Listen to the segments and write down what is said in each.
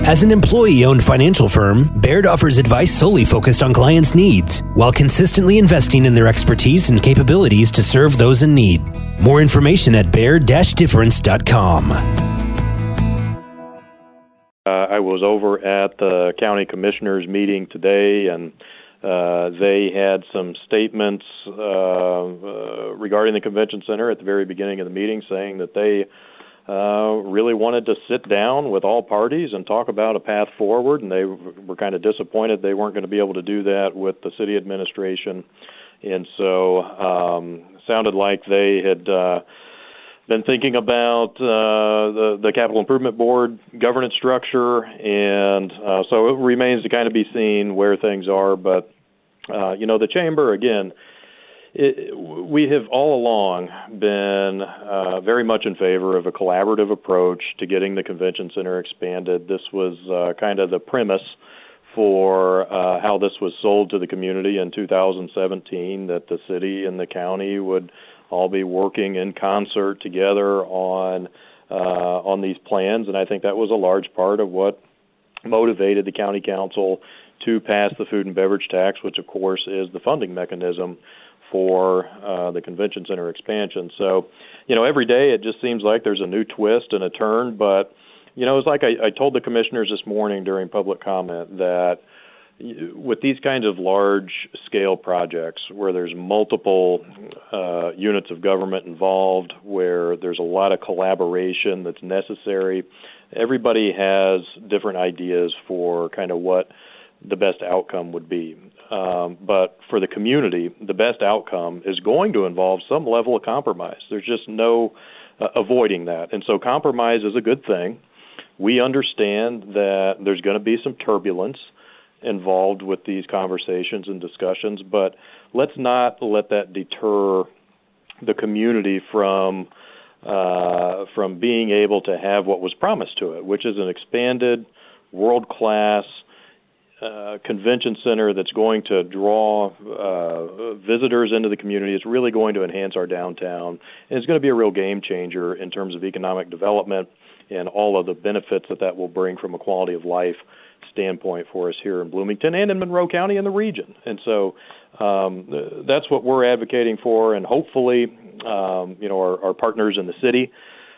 As an employee-owned financial firm, Baird offers advice solely focused on clients' needs, while consistently investing in their expertise and capabilities to serve those in need. More information at baird-difference.com. I was over at the county commissioners meeting today, and they had some statements regarding the convention center at the very beginning of the meeting, saying that they really wanted to sit down with all parties and talk about a path forward, and they were kind of disappointed they weren't going to be able to do that with the city administration. And so sounded like they had been thinking about the Capital Improvement Board governance structure, and so it remains to kind of be seen where things are. But, the chamber, again, we have all along been very much in favor of a collaborative approach to getting the convention center expanded. This was kind of the premise for how this was sold to the community in 2017, that the city and the county would all be working in concert together on these plans, and I think that was a large part of what motivated the county council to pass the food and beverage tax, which of course is the funding mechanism for the convention center expansion. So, every day it just seems like there's a new twist and a turn, but, it's like I told the commissioners this morning during public comment that with these kinds of large-scale projects where there's multiple units of government involved, where there's a lot of collaboration that's necessary, everybody has different ideas for kind of what the best outcome would be. But for the community, the best outcome is going to involve some level of compromise. There's just no avoiding that. And so compromise is a good thing. We understand that there's going to be some turbulence involved with these conversations and discussions, but let's not let that deter the community from being able to have what was promised to it, which is an expanded, world-class convention center that's going to draw visitors into the community. It's really going to enhance our downtown, and it's going to be a real game changer in terms of economic development and all of the benefits that will bring from a quality of life standpoint for us here in Bloomington and in Monroe County and the region. And so that's what we're advocating for, and hopefully our partners in the city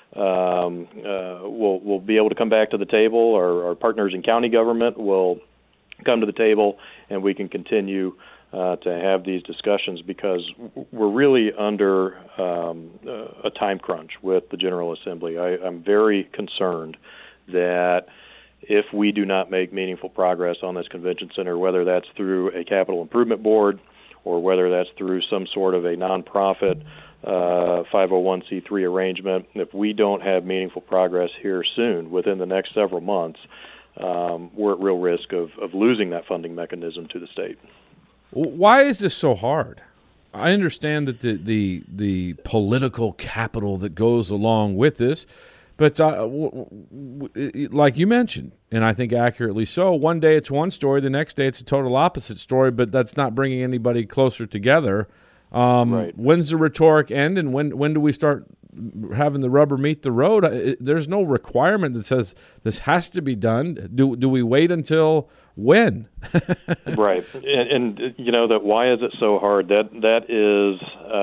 will be able to come back to the table. Our partners in county government will come to the table, and we can continue to have these discussions, because we're really under a time crunch with the General Assembly. I'm very concerned that if we do not make meaningful progress on this convention center, whether that's through a capital improvement board or whether that's through some sort of a nonprofit 501c3 arrangement, if we don't have meaningful progress here soon, within the next several months, we're at real risk of losing that funding mechanism to the state. Why is this so hard? I understand that the political capital that goes along with this, but like you mentioned, and I think accurately so, one day it's one story, the next day it's a total opposite story, but that's not bringing anybody closer together. Right. When's the rhetoric end, and when do we start having the rubber meet the road? There's no requirement that says this has to be done. Do we wait until when? Right. And that why is it so hard? That is,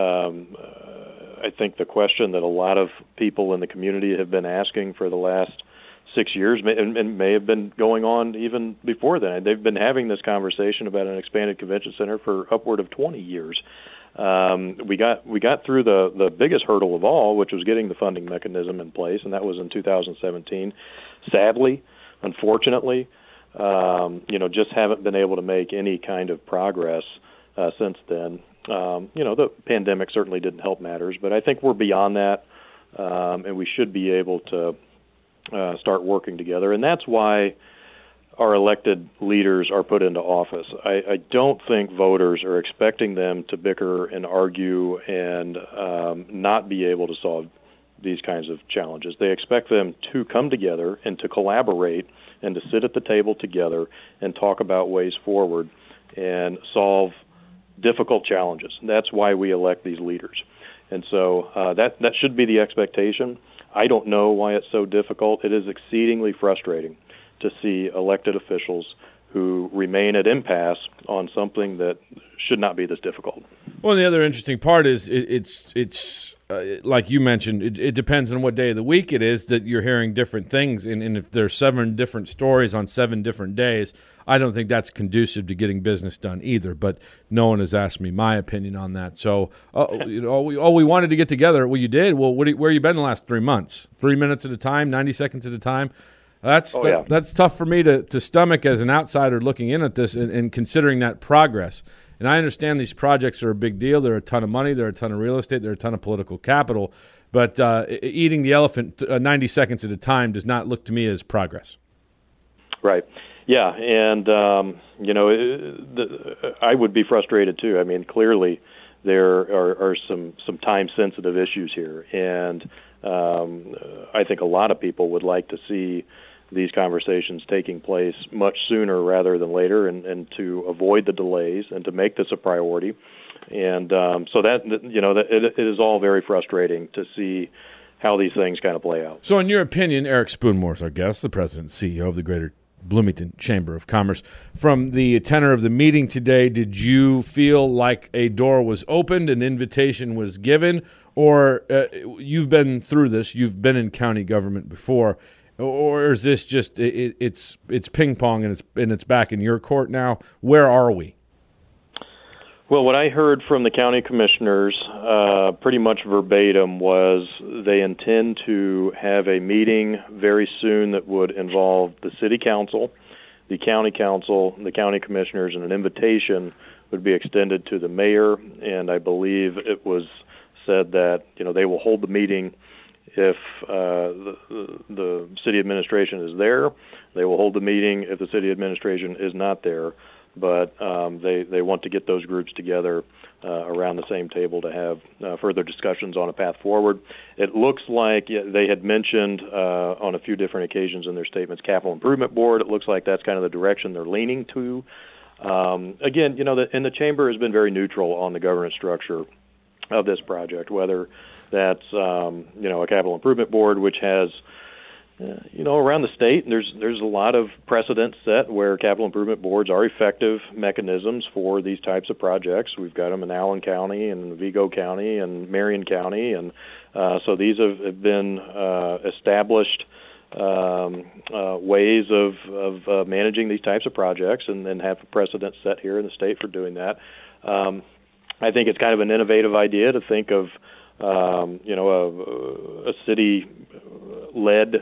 I think, the question that a lot of people in the community have been asking for the last 6 years, and may have been going on even before then. They've been having this conversation about an expanded convention center for upward of 20 years. We got through the biggest hurdle of all, which was getting the funding mechanism in place, and that was in 2017. Sadly, unfortunately, just haven't been able to make any kind of progress since then. The pandemic certainly didn't help matters, but I think we're beyond that, and we should be able to start working together, and that's why our elected leaders are put into office. I don't think voters are expecting them to bicker and argue and not be able to solve these kinds of challenges. They expect them to come together and to collaborate and to sit at the table together and talk about ways forward and solve difficult challenges. That's why we elect these leaders. And so that should be the expectation. I don't know why it's so difficult. It is exceedingly frustrating to see elected officials who remain at impasse on something that should not be this difficult. Well, the other interesting part is it's like you mentioned, it depends on what day of the week it is that you're hearing different things. And if there's 7 different stories on 7 different days, I don't think that's conducive to getting business done either. But no one has asked me my opinion on that. So, we wanted to get together. Well, you did. Well, where you been the last 3 months? 3 minutes at a time, 90 seconds at a time? That's tough for me to stomach as an outsider looking in at this and considering that progress. And I understand these projects are a big deal. They're a ton of money. They're a ton of real estate. They're a ton of political capital. But eating the elephant 90 seconds at a time does not look to me as progress. Right. Yeah. And, I would be frustrated too. I mean, clearly there are some time-sensitive issues here. And I think a lot of people would like to see these conversations taking place much sooner rather than later, and to avoid the delays and to make this a priority. And so that it is all very frustrating to see how these things kind of play out. So in your opinion, Eric Spoonmore is our guest, the president and CEO of the Greater Bloomington Chamber of Commerce. From the tenor of the meeting today, did you feel like a door was opened, an invitation was given, or you've been through this, you've been in county government before, or is this just it's ping pong and it's back in your court now? Where are we? Well, what I heard from the county commissioners, pretty much verbatim, was they intend to have a meeting very soon that would involve the city council, the county commissioners, and an invitation would be extended to the mayor. And I believe it was said that they will hold the meeting if the city administration is there. They will hold the meeting if the city administration is not there. But they want to get those groups together around the same table to have further discussions on a path forward. It looks like they had mentioned on a few different occasions in their statements Capital Improvement Board. It looks like that's kind of the direction they're leaning to. Again, the Chamber has been very neutral on the governance structure of this project, whether that's a Capital Improvement Board, which has around the state, there's a lot of precedent set where capital improvement boards are effective mechanisms for these types of projects. We've got them in Allen County and Vigo County and Marion County, and so these have been established ways of managing these types of projects, and then have a precedent set here in the state for doing that. I think it's kind of an innovative idea to think of a city-led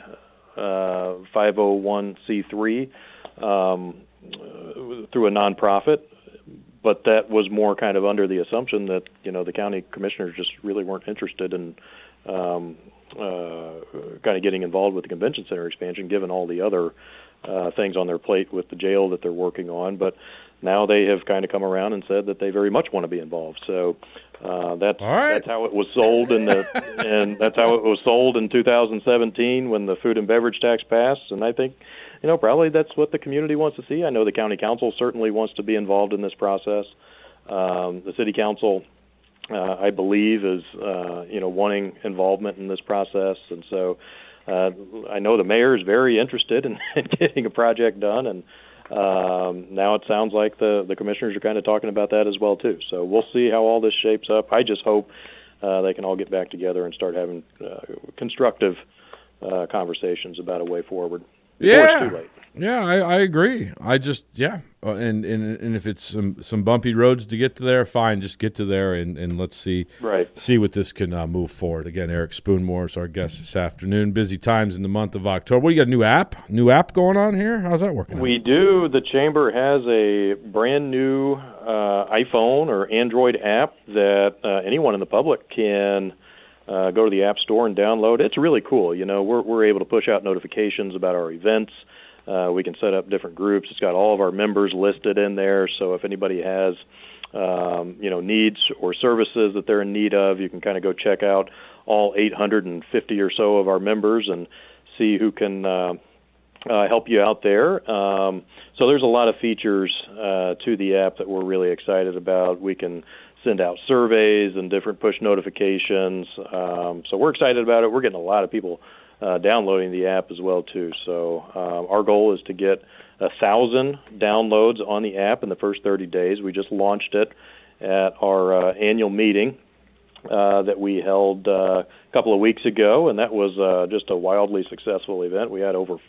501c3 through a nonprofit, but that was more kind of under the assumption that the county commissioners just really weren't interested in kind of getting involved with the convention center expansion, given all the other things on their plate with the jail that they're working on. But now they have kind of come around and said that they very much want to be involved. So that's how it was sold and that's how it was sold in 2017 when the food and beverage tax passed. And I think, probably that's what the community wants to see. I know the county council certainly wants to be involved in this process. The city council, I believe, is wanting involvement in this process, and so I know the mayor is very interested in getting a project done, and now it sounds like the commissioners are kind of talking about that as well too. So we'll see how all this shapes up. I just hope they can all get back together and start having constructive conversations about a way forward. Yeah, it's too late. Yeah, I agree. And if it's some bumpy roads to get to there, fine, just get to there and let's see what this can move forward. Again, Eric Spoonmore is our guest this afternoon. Busy times in the month of October. What, you got a new app going on here? How's that working? We do. The Chamber has a brand new iPhone or Android app that anyone in the public can go to the App Store and download. It's really cool. We're able to push out notifications about our events. We can set up different groups. It's got all of our members listed in there. So if anybody has, needs or services that they're in need of, you can kind of go check out all 850 or so of our members and see who can help you out there. So there's a lot of features to the app that we're really excited about. We can send out surveys and different push notifications. So we're excited about it. We're getting a lot of people downloading the app as well too. So our goal is to get 1,000 downloads on the app in the first 30 days. We just launched it at our annual meeting that we held a couple of weeks ago, and that was just a wildly successful event. We had over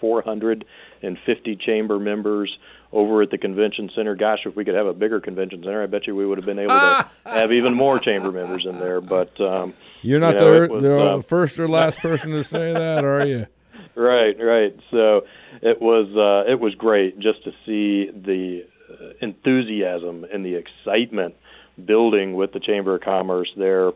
450 chamber members over at the convention center. Gosh, if we could have a bigger convention center, I bet you we would have been able to have even more chamber members in there. But you're not the first or last person to say that, are you? Right. So it was great just to see the enthusiasm and the excitement building with the Chamber of Commerce there.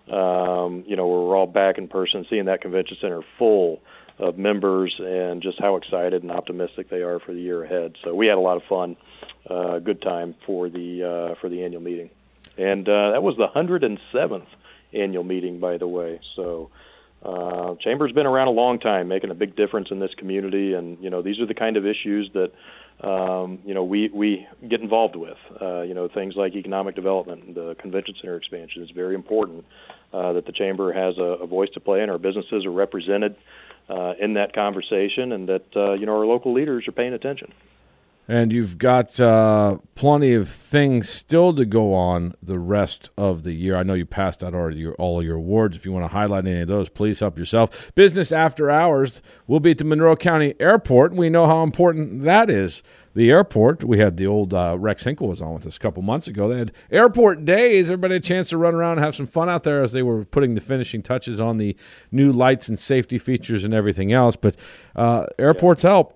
We're all back in person, seeing that convention center full of members, and just how excited and optimistic they are for the year ahead. So we had a lot of fun, good time for the annual meeting, and that was the 107th annual meeting, by the way. So Chamber's been around a long time, making a big difference in this community, and these are the kind of issues that we get involved with. Things like economic development, the convention center expansion is very important. That the Chamber has a voice to play, and our businesses are represented in that conversation, and that our local leaders are paying attention. And you've got plenty of things still to go on the rest of the year. I know you passed out already all your awards. If you want to highlight any of those, please help yourself. Business After Hours will be at the Monroe County Airport. We know how important that is. The airport, we had the old Rex Hinkle was on with us a couple months ago. They had airport days. Everybody had a chance to run around and have some fun out there as they were putting the finishing touches on the new lights and safety features and everything else. But airports help.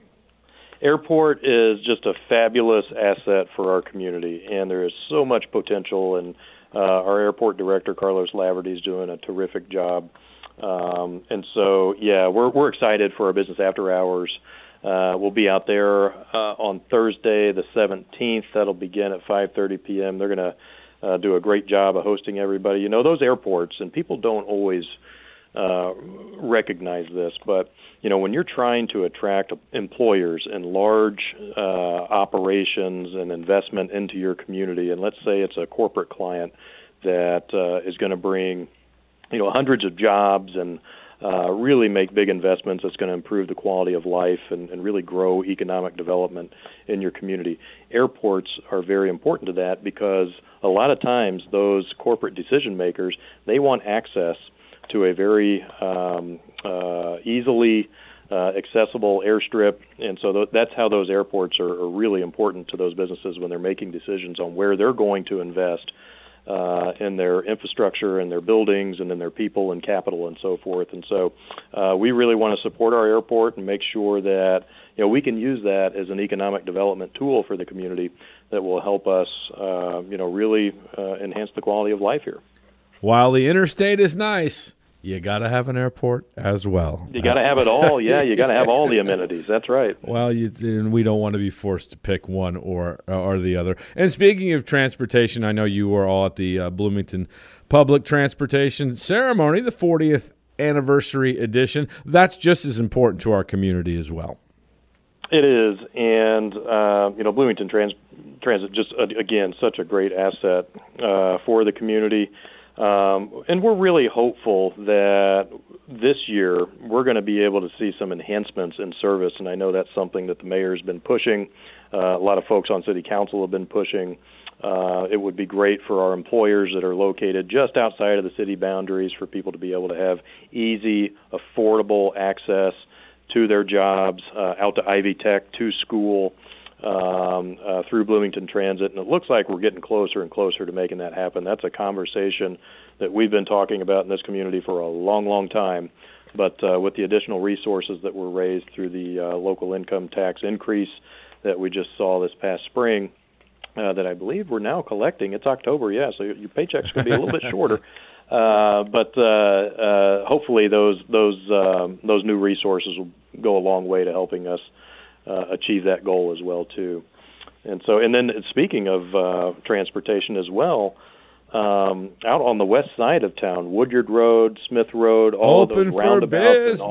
Airport is just a fabulous asset for our community, and there is so much potential, and our airport director, Carlos Laverty, is doing a terrific job. And so, we're excited for our Business After Hours. We'll be out there on Thursday, the 17th. That'll begin at 5:30 p.m. They're going to do a great job of hosting everybody. Those airports, and people don't always recognize this, but when you're trying to attract employers and large operations and investment into your community, and let's say it's a corporate client that is going to bring hundreds of jobs and really make big investments that's going to improve the quality of life and really grow economic development in your community. Airports are very important to that, because a lot of times those corporate decision makers, they want access to a very easily accessible airstrip, and so that's how those airports are really important to those businesses when they're making decisions on where they're going to invest in their infrastructure and their buildings and in their people and capital and so forth. And so we really want to support our airport and make sure that we can use that as an economic development tool for the community that will help us really enhance the quality of life here. While the interstate is nice, you got to have an airport as well. You got to have it all. Yeah, you got to have all the amenities. That's right. Well, and we don't want to be forced to pick one or the other. And speaking of transportation, I know you were all at the Bloomington Public Transportation Ceremony, the 40th anniversary edition. That's just as important to our community as well. It is, and Bloomington Transit just again such a great asset for the community. And we're really hopeful that this year we're going to be able to see some enhancements in service, and I know that's something that the mayor's been pushing. A lot of folks on city council have been pushing. It would be great for our employers that are located just outside of the city boundaries for people to be able to have easy, affordable access to their jobs, out to Ivy Tech, to school, through Bloomington Transit, and it looks like we're getting closer and closer to making that happen. That's a conversation that we've been talking about in this community for a long, long time, but with the additional resources that were raised through the local income tax increase that we just saw this past spring, that I believe we're now collecting. It's October, so your paycheck's going to be a little bit shorter, but hopefully those new resources will go a long way to helping us achieve that goal as well too. And then speaking of transportation as well, out on the west side of town, Woodyard Road, Smith Road, all open of those roundabouts,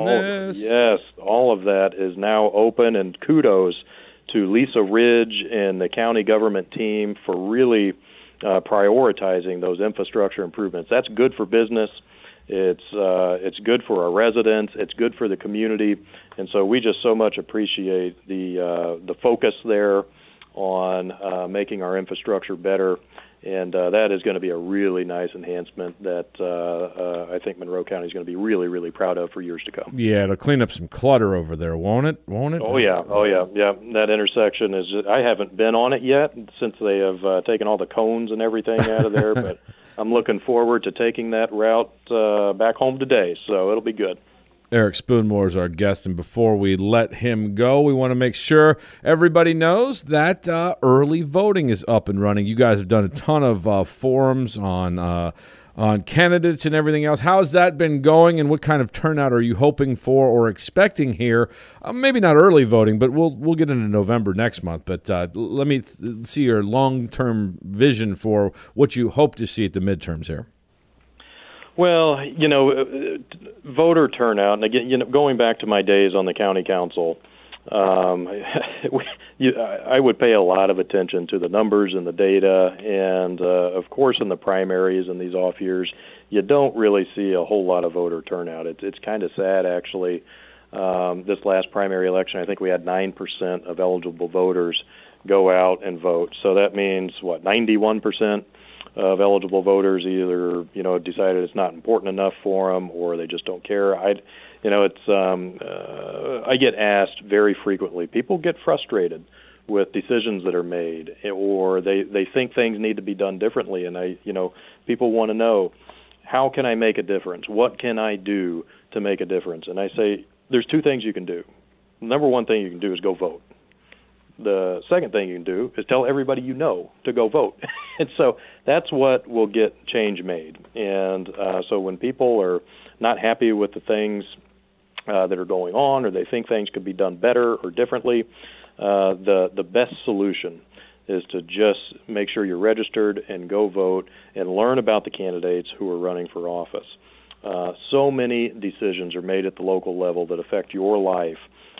all of that is now open, and kudos to Lisa Ridge and the county government team for really prioritizing those infrastructure improvements. That's good for business, It's good for our residents. It's good for the community, and so we just so much appreciate the focus there on making our infrastructure better. And that is going to be a really nice enhancement that I think Monroe County is going to be really, really proud of for years to come. Yeah, it'll clean up some clutter over there, won't it? Oh yeah. That intersection is. I haven't been on it yet since they have taken all the cones and everything out of there, but I'm looking forward to taking that route back home today. So it'll be good. Eric Spoonmore is our guest, and before we let him go, we want to make sure everybody knows that early voting is up and running. You guys have done a ton of forums on candidates and everything else. How's that been going, and what kind of turnout are you hoping for or expecting here? Maybe not early voting, but we'll get into November next month. But let me see your long-term vision for what you hope to see at the midterms here. Well, voter turnout, and again, going back to my days on the county council, I would pay a lot of attention to the numbers and the data, and of course in the primaries and these off years, you don't really see a whole lot of voter turnout. It's kind of sad, actually. This last primary election, I think we had 9% of eligible voters go out and vote. So that means, 91%? Of eligible voters either decided it's not important enough for them or they just don't care. I get asked very frequently. People get frustrated with decisions that are made, or they think things need to be done differently, and people want to know, how can I make a difference? What can I do to make a difference? And I say there's two things you can do. Number one thing you can do is go vote. The second thing you can do is tell everybody you know to go vote. And so that's what will get change made. And so when people are not happy with the things that are going on, or they think things could be done better or differently, the best solution is to just make sure you're registered and go vote and learn about the candidates who are running for office. So many decisions are made at the local level that affect your life.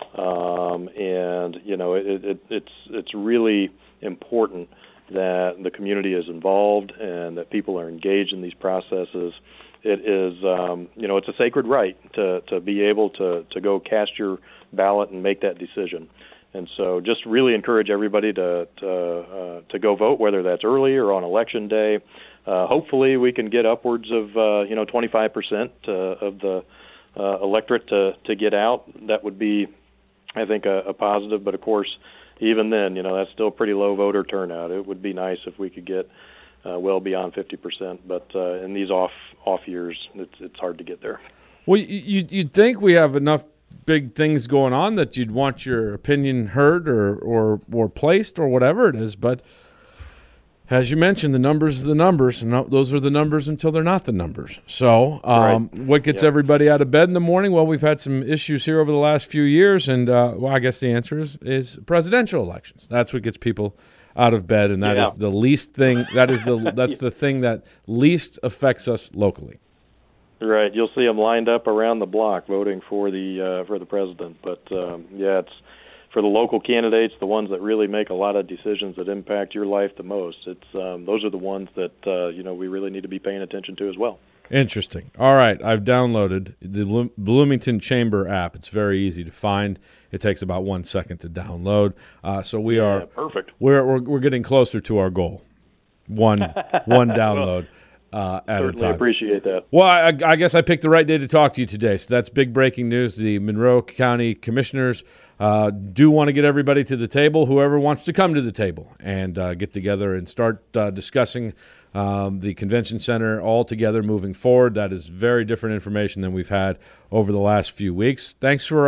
It's really important that the community is involved and that people are engaged in these processes. It is, it's a sacred right to be able to go cast your ballot and make that decision. And so just really encourage everybody to go vote, whether that's early or on election day. Hopefully we can get upwards of 25% of the electorate to get out. That would be, I think, a positive. But of course, even then, that's still pretty low voter turnout. It would be nice if we could get well beyond 50%. But in these off years, it's hard to get there. Well, you'd think we have enough big things going on that you'd want your opinion heard or placed or whatever it is. But as you mentioned, the numbers are the numbers, and those are the numbers until they're not the numbers. So what gets everybody out of bed in the morning? Well, we've had some issues here over the last few years, and I guess the answer is presidential elections. That's what gets people out of bed, and that is the least thing. That's the thing that least affects us locally. Right, you'll see them lined up around the block voting for the president. But it's for the local candidates, the ones that really make a lot of decisions that impact your life the most. It's those are the ones that we really need to be paying attention to as well. Interesting. All right, I've downloaded the Bloomington Chamber app. It's very easy to find. It takes about 1 second to download. So we are perfect. We're getting closer to our goal. One download. At Certainly a time. Appreciate that. Well, I guess I picked the right day to talk to you today. So that's big breaking news. The Monroe County Commissioners do want to get everybody to the table, whoever wants to come to the table, and get together and start discussing the convention center all together moving forward. That is very different information than we've had over the last few weeks. Thanks for,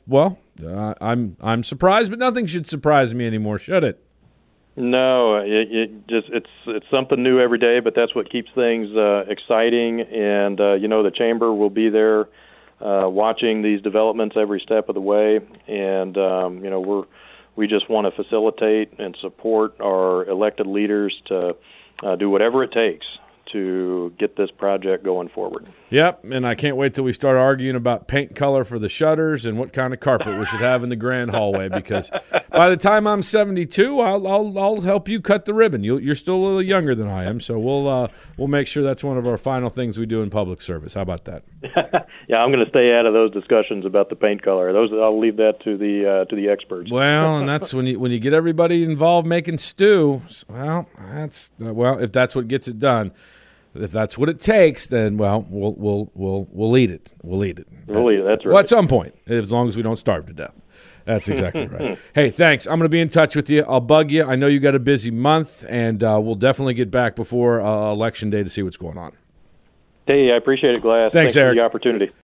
I'm surprised, but nothing should surprise me anymore, should it? No, it's something new every day, but that's what keeps things exciting. And the chamber will be there watching these developments every step of the way. And we just want to facilitate and support our elected leaders to do whatever it takes to get this project going forward. Yep, and I can't wait till we start arguing about paint color for the shutters and what kind of carpet we should have in the grand hallway, because by the time I'm 72, I'll help you cut the ribbon. You're still a little younger than I am, so we'll make sure that's one of our final things we do in public service. How about that? Yeah, I'm going to stay out of those discussions about the paint color. I'll leave that to the experts. Well, and that's when you get everybody involved making stew. Well, if that's what gets it done. If that's what it takes, then we'll eat it. We'll eat it. We'll eat it. That's right. Well, at some point, as long as we don't starve to death. That's exactly right. Hey, thanks. I'm going to be in touch with you. I'll bug you. I know you got a busy month, and we'll definitely get back before Election Day to see what's going on. Hey, I appreciate it, Glass. Thanks, for Eric. the opportunity.